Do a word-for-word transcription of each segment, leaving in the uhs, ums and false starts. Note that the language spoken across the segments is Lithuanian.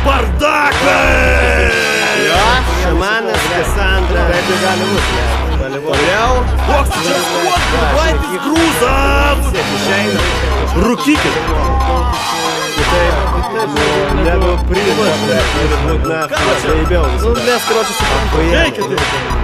bardakai! Jo, šamanas, Kassandra. Taip ir gali būti. Toliau. Koks čia skuodų grūzas! Rūkykit. Negu privašta. Nu, mes, karočią, suprantu.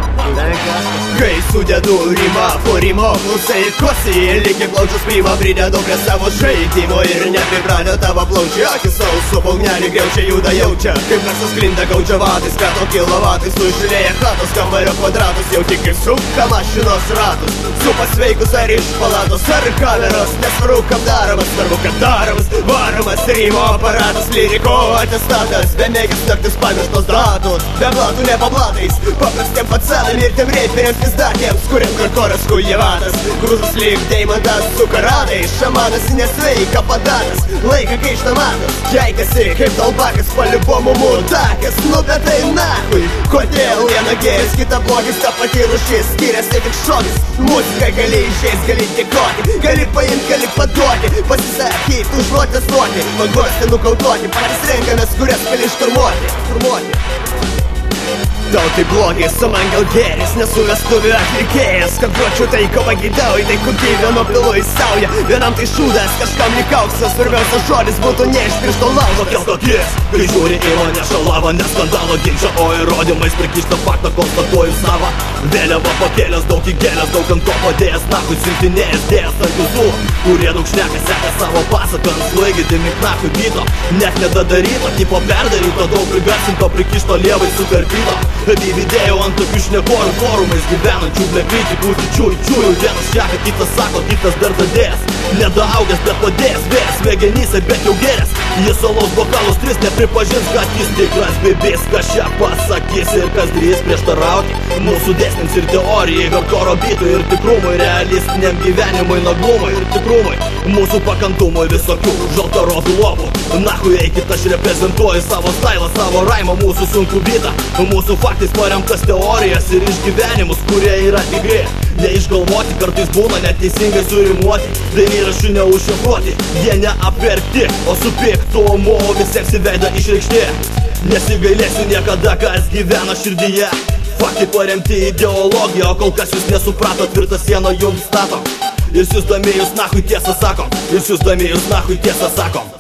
Kai sudedu rimą po rimo, klausai kosi, lygiai plaučius priima, pridedu prie savo žaidimo ir nepripranė tavo plaučiai, akis sauso, paunelį griaučia, juda jaučia, kaip garsas sklinda gaudžia vatais, skato kilovatai, sužiūrėję chatos kambario kvadratus, jau tik kaip suka mašinos ratus, su pasveikus ar iš palatos, ar kameros, nesvaru kam daromas, svarbu kad daromas, varomas rimo aparatas, lyriko atestatas, bemėgis naktis pamirštos datos, be blatų nepablatais, paprastiem pacanai, mirtėm reiperiams pizdatėms, kuriam karkoras kujevatas, grūzas lyg deimantas su karadais, šamanas nesveika padatas, laiką kaišta matas, keikasi kaip dalbakas, palibomų mutakas, nu bet tai nahui, kodėl viena geris, kita blogis, ta pati rūšis, skiriasi tik šokis, muzika gali išeis, gali tikoti, gali paimti, gali paduoti, pasisakyti, užprotestuoti, paguosti, nukautuoti, patys renkamės, kurias gali šturmuoti, šturmuoti. Tau tai blogis, o man gal geris, nesu vestuvių atlikėjas, kad duočiau tai, ko pagidauji, tai kokį vieno pilu į saują, vienam tai šūdas, kažkam likauksas, svarbiausias žodis būtų ne iš piršto laužo. Tokios kokis, kai žiūri į mane šalava, ne skandalo ginčia, o įrodymais prikištą faktą konstatuoju savą. Vėliava pakėlęs, daug įgėlęs, daug ant to padėjęs, nakui siuntinėjęs, dėjęs ant jūsų, kurie daug šneka, seka savo pasaką, ant slaigydami knakui gyto, net nedadaryto, tipo perdaryto, daug prigarsinto, prikišto lievai sukarpyto. Įvidėjau ant tokių šnekorų forumais gyvenančių ble kritikų tyčiųjų čiųjų. Vienas šneka, kitas sako, kitas dar dadėjęs, nedaaugęs, bet padėjęs, vėjas smegenyse, bet jau gerės. Jis alaus bokalus tris nepripažins, kad jis tikras bibis, kas čia pasakys ir kas drįs prieštarauti mūsų dėsniams ir teorijai, hardkoro bitui ir tikrumui, realistiniam gyvenimui, naglumui ir tikrumui, mūsų pakantumui visokių žaltarodų lopų. Nahui eikit, aš reprezentuoju savo stylą, savo raimą, mūsų sunku bitą, mūsų faktais paremtas teorijas ir išgyvenimus, kurie yra tikri, neišgalvoti, kartais būna neteisingai surimuoti, dainyraščių neužšifruoti, jie neapverkti, o su piktumu visiems į veidą išreikšti. Nesigailėsiu niekada, kas gyvena širdyje, faktai paremti ideologiją, o kol kas jūs nesuprato, tvirtą sieną jums stato. Ir siųsdami jūs nahui tiesą sakom, ir siųsdami jūs nahui tiesą sakom.